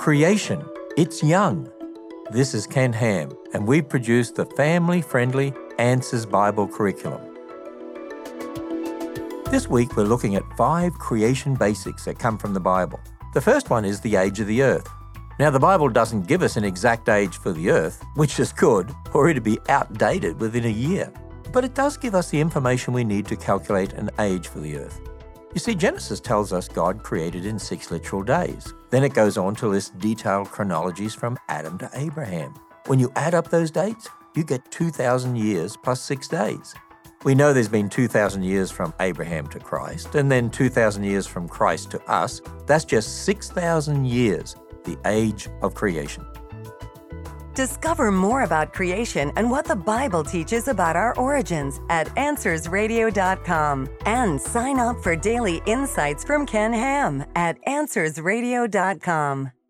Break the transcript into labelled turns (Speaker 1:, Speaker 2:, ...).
Speaker 1: Creation, it's young. This is Ken Ham, and we've produced the family-friendly Answers Bible curriculum. This week we're looking at 5 creation basics that come from the Bible. The first one is the age of the earth. Now, the Bible doesn't give us an exact age for the earth, which is good, or it'd be outdated within a year. But it does give us the information we need to calculate an age for the earth. You see, Genesis tells us God created in 6 literal days. Then it goes on to list detailed chronologies from Adam to Abraham. When you add up those dates, you get 2,000 years plus 6 days. We know there's been 2,000 years from Abraham to Christ, and then 2,000 years from Christ to us. That's just 6,000 years, the age of creation.
Speaker 2: Discover more about creation and what the Bible teaches about our origins at AnswersRadio.com. And sign up for daily insights from Ken Ham at AnswersRadio.com.